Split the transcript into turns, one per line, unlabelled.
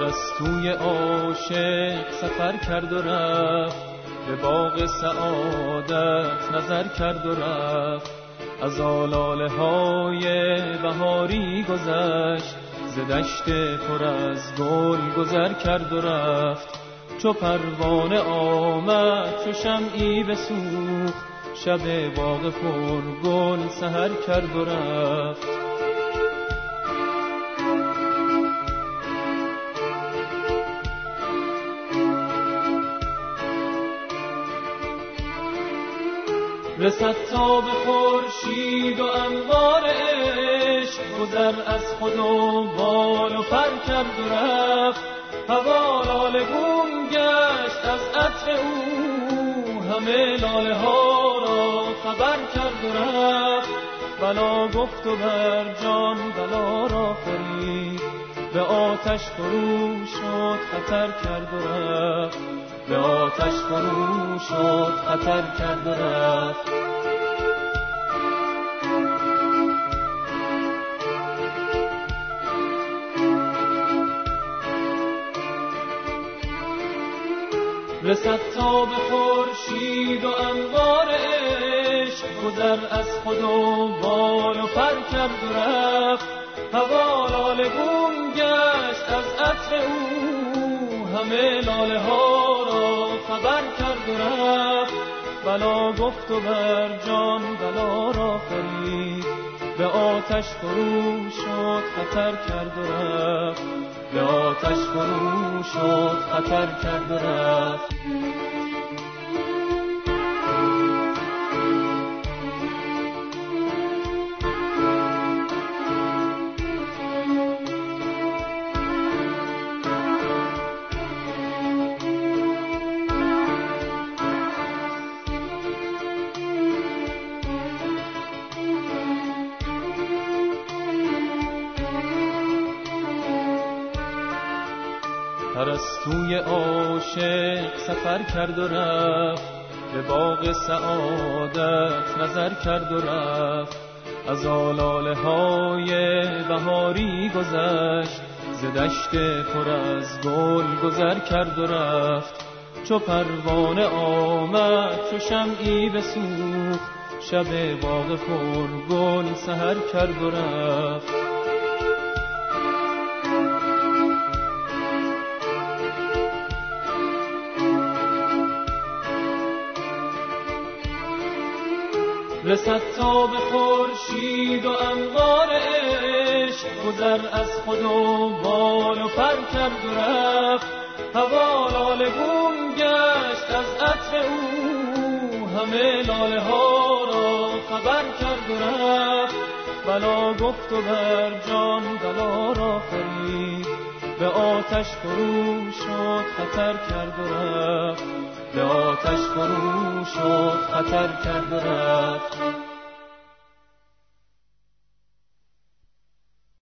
ارسطوی عاشق سفر کرد و رفت، به باغ سعادت نظر کرد و رفت. از آلاله های بهاری گذشت، ز دشت پر از گل گذر کرد و رفت. چو پروانه آمد چو شمعی بسوخت، شب باغ پر گل سحر کرد و رفت. رسد تا به خورشید و انوار عشق، گذر از خود و بال و پر کرد و رفت. هوا لاله گون گشت از عطر او، همه لاله ها را خبر کرد و رفت. بلا گفت و بر جان بلا را خورید، به آتش فرو شد خطر کرد و رفت. به آتش فرو شد خطر کرد و رفت. رسد تا به خورشید و انوار عشق، گذر از خود و بال و پر کرد و رفت. هوا لاله گون گشت از عطر او، همه لاله ها را خبر کرد و رفت. بلا گفت و بر جان بلا را خورید، به آتش فرو شد خطر کرد و رفت. به آتش فرو شد خطر کرد و رفت. ارسطوی عاشق سفر کرد و رفت، به باغ سعادت نظر کرد و رفت. از آلاله های بهاری گذشت، ز دشت پر از گل گذر کرد و رفت. چو پروانه آمد چو شمعی بسوخت، شب باغ پر گل سحر کرد و رفت. رسد تا به خورشید و انوار عشق، گذر از خود و بال و پر کرد و رفت. هوا لاله گون گشت از عطر او، همه لاله ها را خبر کرد و رفت. بلا گفت و بر جان بلا را خورید، به آتش فرو شد خطر کرد و رفت. به آتش فرو شد خطر کرد و رفت.